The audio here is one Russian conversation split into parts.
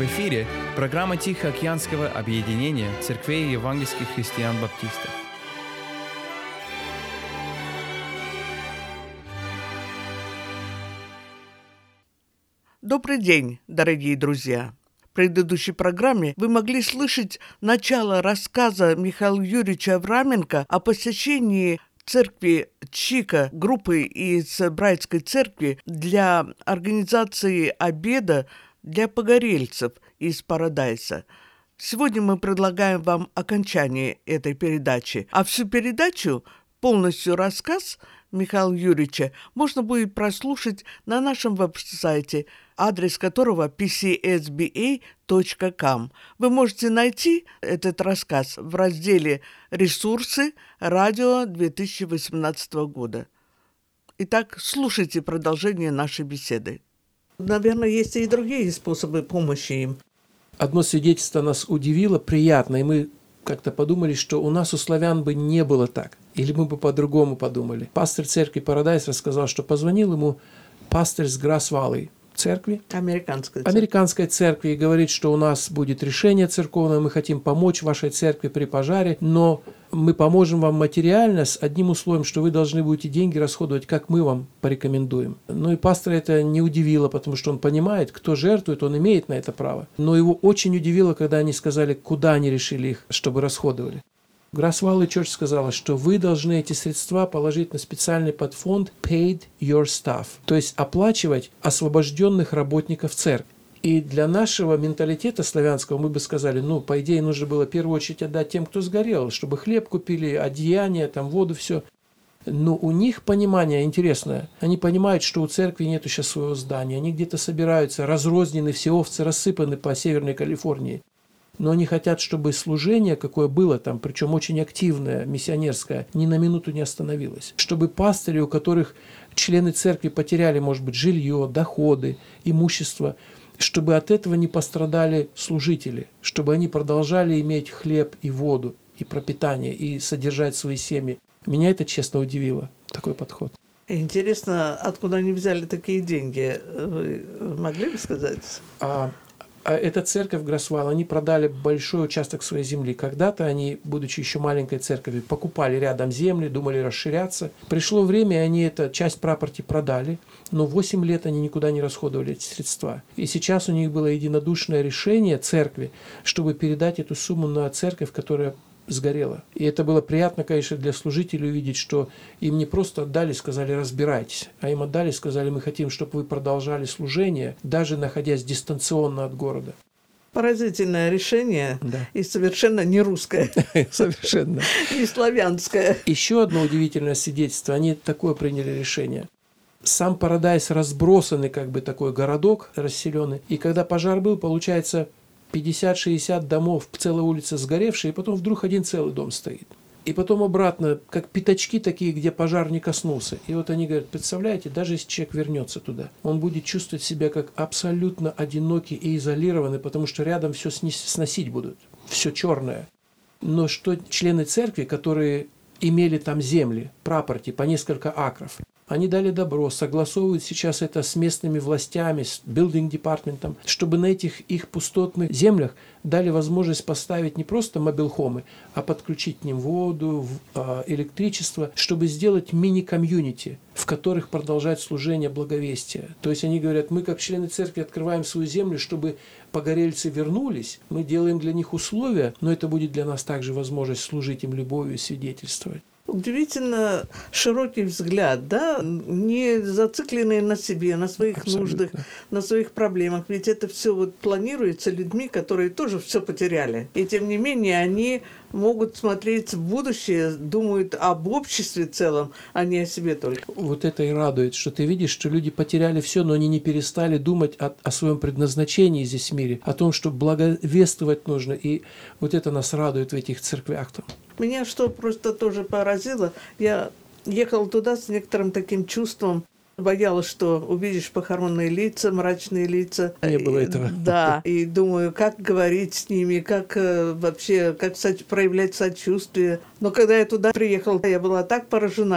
В эфире программа Тихоокеанского объединения церквей евангельских христиан-баптистов. Добрый день, дорогие друзья! В предыдущей программе вы могли слышать начало рассказа Михаила Юрьевича Авраменко о посещении церкви Чика, группы из Брайтской церкви для организации обеда для погорельцев из Парадайса. Сегодня мы предлагаем вам окончание этой передачи, а всю передачу, полностью рассказ Михаила Юрьевича, можно будет прослушать на нашем веб-сайте, адрес которого pcsba.com. Вы можете найти этот рассказ в разделе «Ресурсы. Радио 2018 года». Итак, слушайте продолжение нашей беседы. Наверное, есть и другие способы помощи им. Одно свидетельство нас удивило, приятно, и мы как-то подумали, что у нас, у славян, бы не было так. Или мы бы по-другому подумали. Пастырь церкви Парадайс рассказал, что позвонил ему пастырь с Грасс-Валлей церкви, американской церкви, и говорит, что у нас будет решение церковное, мы хотим помочь вашей церкви при пожаре, но мы поможем вам материально с одним условием, что вы должны будете деньги расходовать, как мы вам порекомендуем. Ну и пастора это не удивило, потому что он понимает, кто жертвует, он имеет на это право. Но его очень удивило, когда они сказали, куда они решили их, чтобы расходовали. Грасс-Валлей Church сказала, что вы должны эти средства положить на специальный подфонд Paid Your Staff, то есть оплачивать освобожденных работников церкви. И для нашего менталитета славянского мы бы сказали, по идее, нужно было в первую очередь отдать тем, кто сгорел, чтобы хлеб купили, одеяние, воду, все. Но у них понимание интересное. Они понимают, что у церкви нет сейчас своего здания, они где-то собираются, разрознены, все овцы рассыпаны по Северной Калифорнии. Но они хотят, чтобы служение, какое было там, причем очень активное, миссионерское, ни на минуту не остановилось. Чтобы пастыри, у которых члены церкви потеряли, может быть, жилье, доходы, имущество, чтобы от этого не пострадали служители, чтобы они продолжали иметь хлеб и воду, и пропитание, и содержать свои семьи. Меня это, честно, удивило, такой подход. Интересно, откуда они взяли такие деньги? Вы могли бы сказать? Эта церковь Грасс-Валлей, они продали большой участок своей земли. Когда-то они, будучи еще маленькой церковью, покупали рядом земли, думали расширяться. Пришло время, и они эту часть прапорти продали, но 8 лет они никуда не расходовали эти средства. И сейчас у них было единодушное решение церкви, чтобы передать эту сумму на церковь, которая сгорела. И это было приятно, конечно, для служителей увидеть, что им не просто отдали, сказали разбирайтесь, а им отдали, сказали мы хотим, чтобы вы продолжали служение, даже находясь дистанционно от города. Поразительное решение, да. И совершенно не русское. Совершенно. Не славянское. Еще одно удивительное свидетельство, они такое приняли решение. Сам Парадайс разбросанный, такой городок расселенный, и когда пожар был, получается, 50-60 домов, целая улица сгоревшая, и потом вдруг один целый дом стоит. И потом обратно, как пятачки такие, где пожар не коснулся. И вот они говорят, представляете, даже если человек вернется туда, он будет чувствовать себя как абсолютно одинокий и изолированный, потому что рядом все сносить будут, все черное. Но что члены церкви, которые имели там земли, прапорти по несколько акров, они дали добро, согласовывают сейчас это с местными властями, с building департаментом, чтобы на этих их пустотных землях дали возможность поставить не просто мобилхомы, а подключить к ним воду, электричество, чтобы сделать мини-комьюнити, в которых продолжать служение благовестия. То есть они говорят, мы как члены церкви открываем свою землю, чтобы погорельцы вернулись, мы делаем для них условия, но это будет для нас также возможность служить им любовью и свидетельствовать. Удивительно широкий взгляд, да, не зацикленный на себе, на своих Абсолютно. нуждах, на своих проблемах. Ведь это все планируется людьми, которые тоже все потеряли. И тем не менее они могут смотреть в будущее, думают об обществе целом, а не о себе только. Вот это и радует, что ты видишь, что люди потеряли все, но они не перестали думать о своем предназначении здесь в мире, о том, что благовествовать нужно. И вот это нас радует в этих церквях там. Меня что просто тоже поразило, я ехала туда с некоторым таким чувством, боялась, что увидишь похоронные лица, мрачные лица. Не было этого. Да, и думаю, как говорить с ними, как вообще, как проявлять сочувствие. Но когда я туда приехала, я была так поражена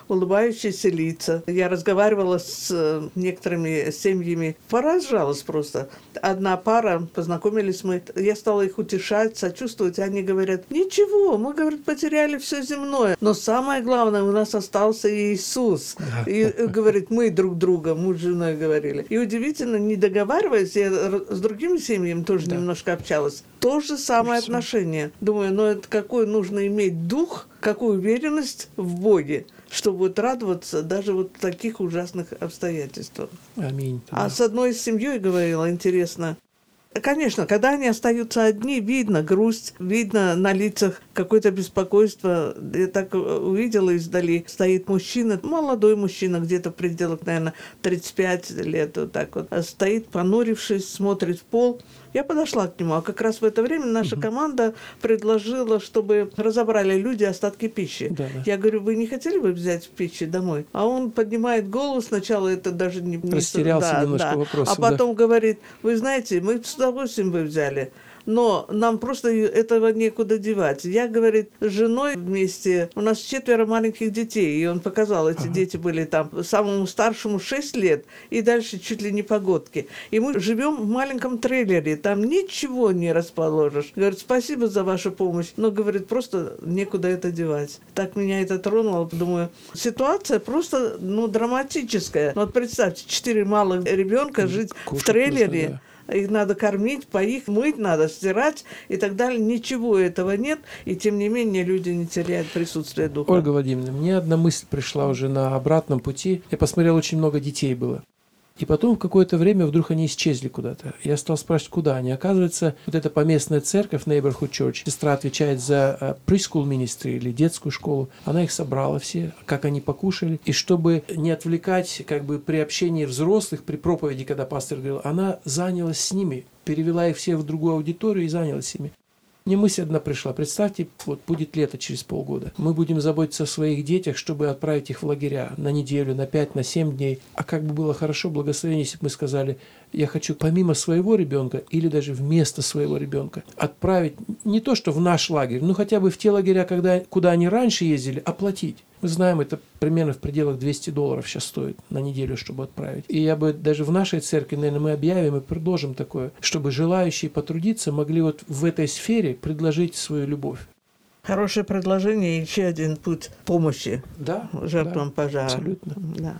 улыбающиеся лица. Я разговаривала с некоторыми семьями, поражалась просто. Одна пара, познакомились мы, я стала их утешать, сочувствовать, и они говорят, ничего, мы, говорят, потеряли все земное, но самое главное, у нас остался Иисус. И, говорит, мы друг друга, муж с женой говорили. И удивительно, не договариваясь, я с другими семьями тоже немножко общалась, то же самое отношение. Думаю, ну это какой нужно иметь дух, какую уверенность в Боге, чтобы вот радоваться даже вот в таких ужасных обстоятельствах. Аминь. А с одной семьей говорила, интересно, конечно, когда они остаются одни, видно грусть, видно на лицах какое-то беспокойство. Я так увидела издали, стоит мужчина, молодой мужчина, где-то в пределах, наверное, 35 лет, вот так вот, стоит, понурившись, смотрит в пол. Я подошла к нему, а как раз в это время наша команда предложила, чтобы разобрали люди остатки пищи. Да. Я говорю, вы не хотели бы взять пищу домой? А он поднимает голову, сначала это даже не... Растерялся немножко вопросом. А потом говорит, вы знаете, мы с удовольствием бы взяли, но нам просто этого некуда девать. Я, говорит, с женой вместе, у нас 4 маленьких детей, и он показал, эти дети были там, самому старшему 6 лет, и дальше чуть ли не погодки. И мы живем в маленьком трейлере, там ничего не расположишь. Говорит, спасибо за вашу помощь, но, говорит, просто некуда это девать. Так меня это тронуло, думаю, ситуация просто, драматическая. Вот представьте, 4 малых ребенка жить в трейлере, нужно, их надо кормить, поить, мыть надо, стирать и так далее. Ничего этого нет, и тем не менее люди не теряют присутствие духа. Ольга Владимировна, мне одна мысль пришла уже на обратном пути. Я посмотрел, очень много детей было. И потом в какое-то время вдруг они исчезли куда-то. Я стал спрашивать, куда они. Оказывается, вот эта поместная церковь, Neighborhood Church, сестра отвечает за preschool ministry или детскую школу. Она их собрала все, как они покушали. И чтобы не отвлекать при общении взрослых, при проповеди, когда пастор говорил, она занялась с ними, перевела их всех в другую аудиторию и занялась ими. Мне мысль одна пришла. Представьте, вот будет лето через полгода. Мы будем заботиться о своих детях, чтобы отправить их в лагеря на неделю, на 5, на 7 дней. А как бы было хорошо, благословение, если бы мы сказали, я хочу помимо своего ребенка или даже вместо своего ребенка отправить не то, что в наш лагерь, но хотя бы в те лагеря, куда они раньше ездили, оплатить. Мы знаем, это примерно в пределах $200 сейчас стоит на неделю, чтобы отправить. И я бы даже в нашей церкви, наверное, мы объявим и предложим такое, чтобы желающие потрудиться могли вот в этой сфере предложить свою любовь. Хорошее предложение и еще один путь помощи жертвам пожара. Абсолютно. Да.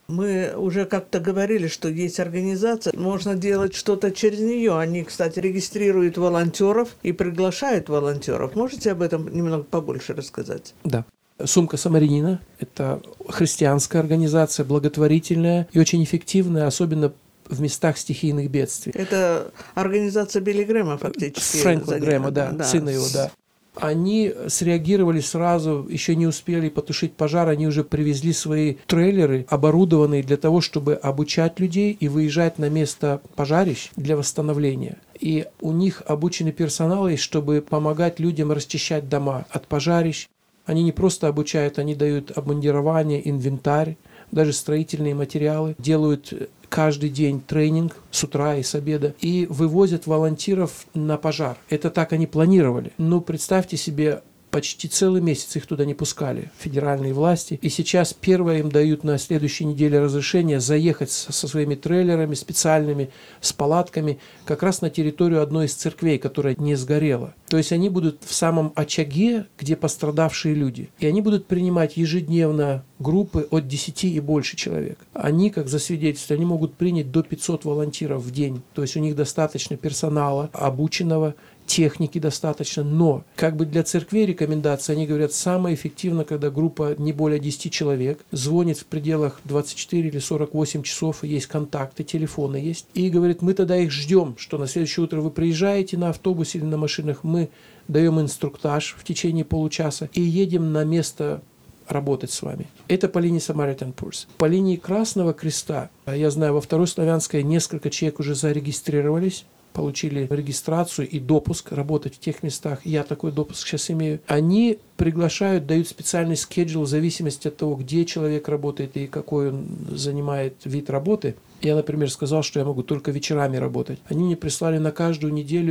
Мы уже как-то говорили, что есть организация, можно делать что-то через нее. Они, кстати, регистрируют волонтеров и приглашают волонтеров. Можете об этом немного побольше рассказать? Да. Сумка Самарянина – это христианская организация, благотворительная и очень эффективная, особенно в местах стихийных бедствий. Это организация Билли Грэма фактически. Фрэнкла Грэма, да, сына его, да. Они среагировали сразу, еще не успели потушить пожар, они уже привезли свои трейлеры, оборудованные для того, чтобы обучать людей и выезжать на место пожарищ для восстановления. И у них обученный персонал есть, чтобы помогать людям расчищать дома от пожарищ. Они не просто обучают, они дают обмундирование, инвентарь, даже строительные материалы, делают каждый день тренинг с утра и с обеда и вывозят волонтеров на пожар. Это так они планировали. Но представьте себе, почти целый месяц их туда не пускали, федеральные власти. И сейчас первое им дают на следующей неделе разрешение заехать со своими трейлерами специальными, с палатками, как раз на территорию одной из церквей, которая не сгорела. То есть они будут в самом очаге, где пострадавшие люди. И они будут принимать ежедневно группы от 10 и больше человек. Они, как засвидетельствовали, они могут принять до 500 волонтеров в день. То есть у них достаточно персонала, обученного, техники достаточно, но для церквей рекомендация, они говорят, самое эффективно, когда группа не более 10 человек, звонит в пределах 24 или 48 часов, есть контакты, телефоны есть, и говорит, мы тогда их ждем, что на следующее утро вы приезжаете на автобусе или на машинах, мы даем инструктаж в течение получаса и едем на место работать с вами. Это по линии Samaritan Purse. По линии Красного Креста, я знаю, во Второй Славянской несколько человек уже зарегистрировались, получили регистрацию и допуск работать в тех местах. Я такой допуск сейчас имею. Они приглашают, дают специальный schedule в зависимости от того, где человек работает и какой он занимает вид работы. Я, например, сказал, что я могу только вечерами работать. Они мне прислали на каждую неделю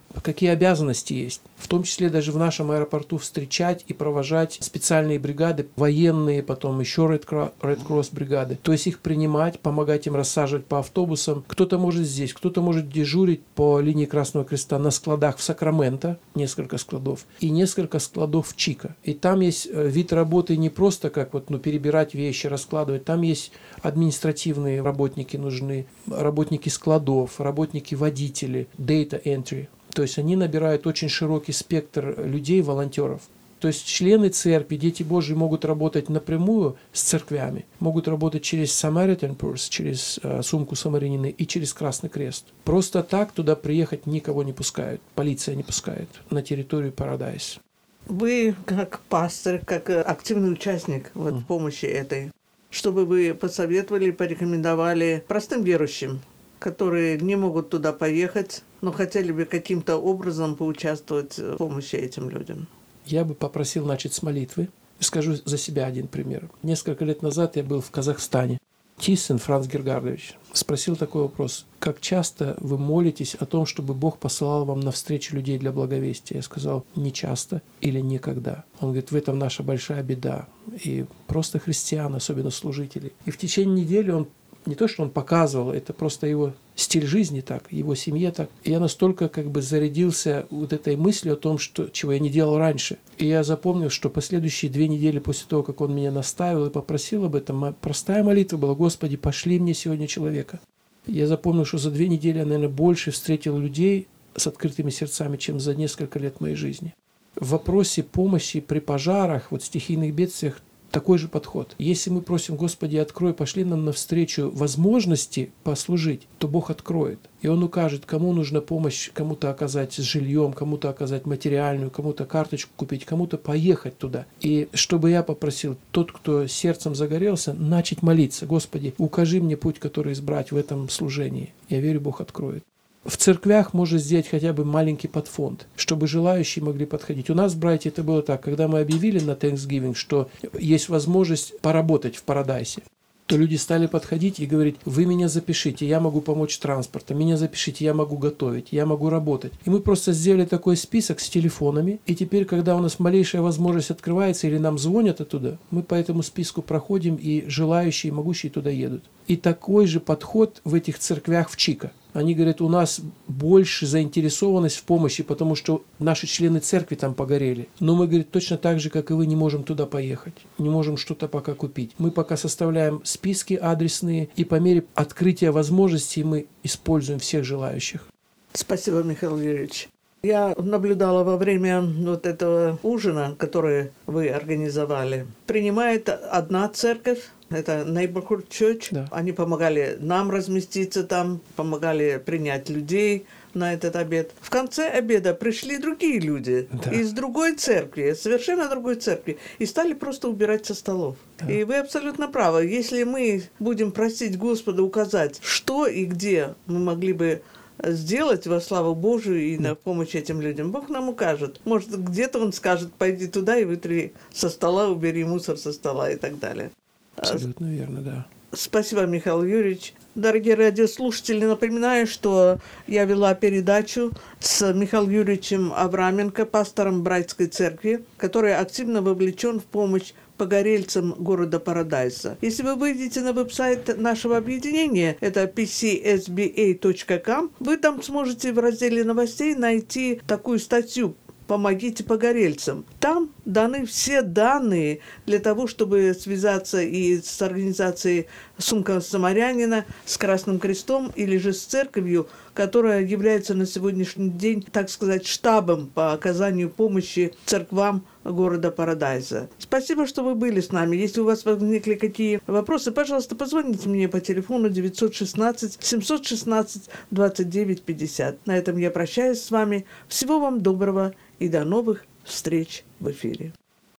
какие обязанности есть. В том числе даже в нашем аэропорту встречать и провожать специальные бригады, военные, потом еще Red Cross бригады. То есть их принимать, помогать им рассаживать по автобусам. Кто-то может здесь, кто-то может дежурить по линии Красного Креста на складах в Сакраменто, несколько складов, и несколько складов в Чико. И там есть вид работы не просто как перебирать вещи, раскладывать. Там есть административные работники нужны, работники складов, работники водители, data entry. То есть они набирают очень широкий спектр людей, волонтеров. То есть члены церкви, дети Божьи могут работать напрямую с церквями, могут работать через Samaritan Purse, через сумку самарянина и через Красный Крест. Просто так туда приехать никого не пускают, полиция не пускает на территорию Paradise. Вы как пастор, как активный участник в помощи этой, что бы вы посоветовали, порекомендовали простым верующим, которые не могут туда поехать, но хотели бы каким-то образом поучаствовать в помощи этим людям? Я бы попросил начать с молитвы. Скажу за себя один пример. Несколько лет назад я был в Казахстане. Тиссен Франц Гергардович спросил такой вопрос: как часто вы молитесь о том, чтобы Бог посылал вам навстречу людей для благовестия? Я сказал: не часто или никогда. Он говорит: в этом наша большая беда. И просто христиан, особенно служители. И в течение недели он не то, что он показывал, это просто его стиль жизни так, его семье так. И я настолько зарядился этой мыслью о том, чего я не делал раньше. И я запомнил, что последующие 2 недели после того, как он меня наставил и попросил об этом, простая молитва была: Господи, пошли мне сегодня человека. Я запомнил, что за 2 недели я, наверное, больше встретил людей с открытыми сердцами, чем за несколько лет моей жизни. В вопросе помощи при пожарах, стихийных бедствиях, такой же подход. Если мы просим: Господи, открой, пошли нам навстречу возможности послужить, то Бог откроет. И Он укажет, кому нужна помощь, кому-то оказать с жильем, кому-то оказать материальную, кому-то карточку купить, кому-то поехать туда. И чтобы я попросил, тот, кто сердцем загорелся, начать молиться: Господи, укажи мне путь, который избрать в этом служении. Я верю, Бог откроет. В церквях можно сделать хотя бы маленький подфонд, чтобы желающие могли подходить. У нас, братья, это было так: когда мы объявили на Thanksgiving, что есть возможность поработать в Парадайсе, то люди стали подходить и говорить: вы меня запишите, я могу помочь транспортом, меня запишите, я могу готовить, я могу работать. И мы просто сделали такой список с телефонами, и теперь, когда у нас малейшая возможность открывается или нам звонят оттуда, мы по этому списку проходим, и желающие, могущие туда едут. И такой же подход в этих церквях в Чико. Они говорят: у нас больше заинтересованность в помощи, потому что наши члены церкви там погорели. Но мы, говорит, точно так же, как и вы, не можем туда поехать. Не можем что-то пока купить. Мы пока составляем списки адресные, и по мере открытия возможностей мы используем всех желающих. Спасибо, Михаил Юрьевич. Я наблюдала во время этого ужина, который вы организовали. Принимает одна церковь, это Neighborhood Church. Да. Они помогали нам разместиться там, помогали принять людей на этот обед. В конце обеда пришли другие люди из другой церкви, совершенно другой церкви, и стали просто убирать со столов. Да. И вы абсолютно правы. Если мы будем просить Господа указать, что и где мы могли бы сделать во славу Божию и на помощь этим людям, Бог нам укажет. Может, где-то Он скажет: пойди туда и вытри со стола, убери мусор со стола и так далее. Абсолютно верно, да. Спасибо, Михаил Юрьевич. Дорогие радиослушатели, напоминаю, что я вела передачу с Михаилом Юрьевичем Авраменко, пастором Брайтской церкви, который активно вовлечен в помощь погорельцам города Парадайса. Если вы выйдете на веб-сайт нашего объединения, это pcsba.com, вы там сможете в разделе новостей найти такую статью «Помогите погорельцам». Там даны все данные для того, чтобы связаться и с организацией «Сумка самарянина», с Красным Крестом или же с церковью, которая является на сегодняшний день, так сказать, штабом по оказанию помощи церквам города Парадайса. Спасибо, что вы были с нами. Если у вас возникли какие вопросы, пожалуйста, позвоните мне по телефону 916-716-2950. На этом я прощаюсь с вами. Всего вам доброго и до новых встреч в эфире.